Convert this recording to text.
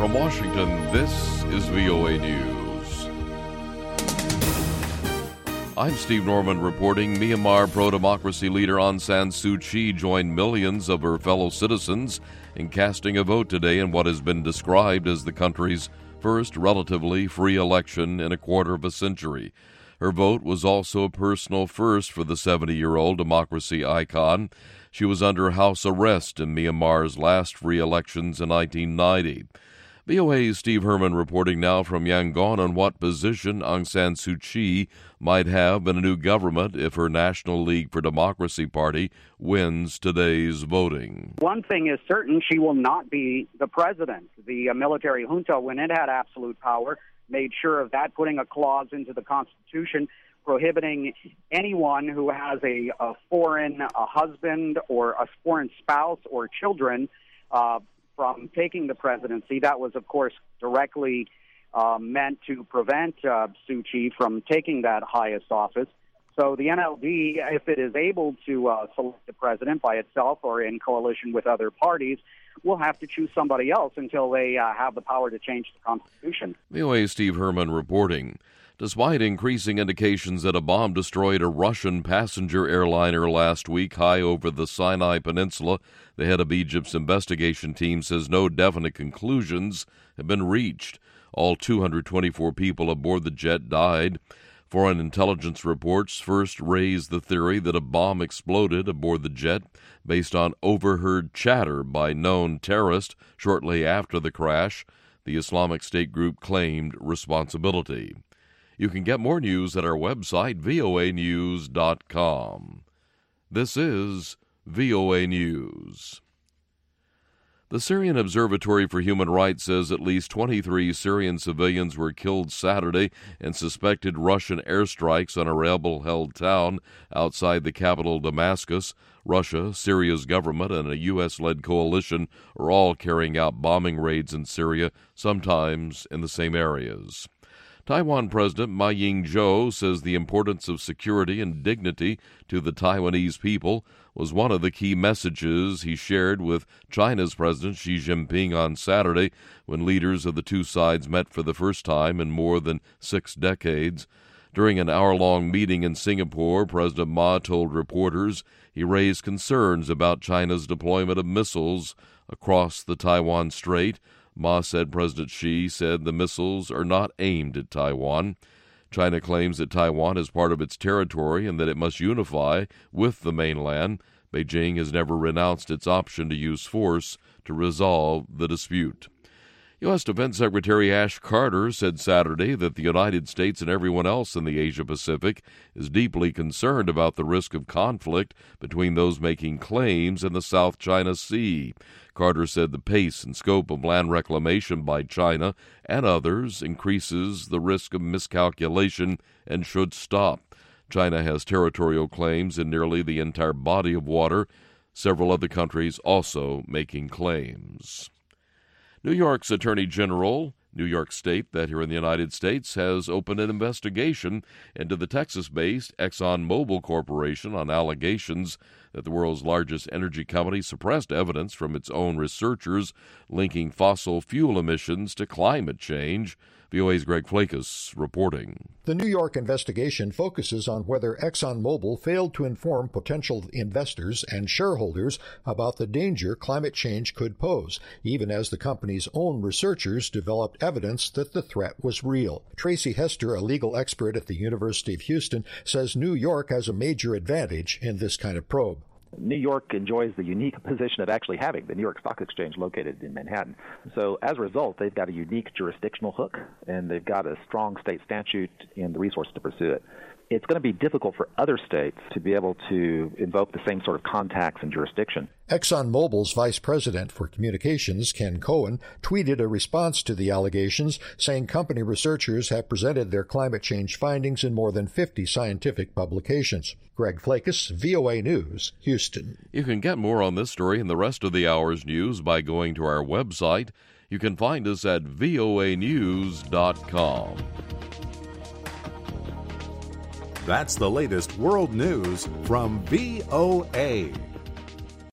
From Washington, this is VOA News. I'm Steve Norman reporting. Myanmar pro-democracy leader Aung San Suu Kyi joined millions of her fellow citizens in casting a vote today in what has been described as the country's first relatively free election in a quarter of a century. Her vote was also a personal first for the 70-year-old democracy icon. She was under house arrest in Myanmar's last free elections in 1990. VOA's Steve Herman reporting now from Yangon on what position Aung San Suu Kyi might have in a new government if her National League for Democracy party wins today's voting. One thing is certain, she will not be the president. The military junta, when it had absolute power, made sure of that, putting a clause into the Constitution prohibiting anyone who has a foreign husband or a foreign spouse or children from taking the presidency. That was, of course, directly meant to prevent Suu Kyi from taking that highest office. So the NLD, if it is able to select the president by itself or in coalition with other parties, will have to choose somebody else until they have the power to change the Constitution. VOA's Steve Herman reporting. Despite increasing indications that a bomb destroyed a Russian passenger airliner last week high over the Sinai Peninsula, the head of Egypt's investigation team says no definite conclusions have been reached. All 224 people aboard the jet died. Foreign intelligence reports first raised the theory that a bomb exploded aboard the jet based on overheard chatter by known terrorists shortly after the crash. The Islamic State group claimed responsibility. You can get more news at our website, voanews.com. This is VOA News. The Syrian Observatory for Human Rights says at least 23 Syrian civilians were killed Saturday in suspected Russian airstrikes on a rebel-held town outside the capital Damascus. Russia, Syria's government, and a U.S.-led coalition are all carrying out bombing raids in Syria, sometimes in the same areas. Taiwan President Ma Ying-jeou says the importance of security and dignity to the Taiwanese people was one of the key messages he shared with China's President Xi Jinping on Saturday when leaders of the two sides met for the first time in more than 6 decades. During an hour-long meeting in Singapore, President Ma told reporters he raised concerns about China's deployment of missiles across the Taiwan Strait. Ma said President Xi said the missiles are not aimed at Taiwan. China claims that Taiwan is part of its territory and that it must unify with the mainland. Beijing has never renounced its option to use force to resolve the dispute. U.S. Defense Secretary Ash Carter said Saturday that the United States and everyone else in the Asia-Pacific is deeply concerned about the risk of conflict between those making claims in the South China Sea. Carter said the pace and scope of land reclamation by China and others increases the risk of miscalculation and should stop. China has territorial claims in nearly the entire body of water, several other countries also making claims. New York's Attorney General, New York State, that here in the United States, has opened an investigation into the Texas-based ExxonMobil Corporation on allegations that the world's largest energy company suppressed evidence from its own researchers linking fossil fuel emissions to climate change. VOA's Greg Flakus reporting. The New York investigation focuses on whether ExxonMobil failed to inform potential investors and shareholders about the danger climate change could pose, even as the company's own researchers developed evidence that the threat was real. Tracy Hester, a legal expert at the University of Houston, says New York has a major advantage in this kind of probe. New York enjoys the unique position of actually having the New York Stock Exchange located in Manhattan. So as a result, they've got a unique jurisdictional hook, and they've got a strong state statute and the resources to pursue it. It's going to be difficult for other states to be able to invoke the same sort of contacts and jurisdiction. ExxonMobil's vice president for communications, Ken Cohen, tweeted a response to the allegations, saying company researchers have presented their climate change findings in more than 50 scientific publications. Greg Flakus, VOA News, Houston. You can get more on this story and the rest of the hour's news by going to our website. You can find us at voanews.com. That's the latest world news from VOA.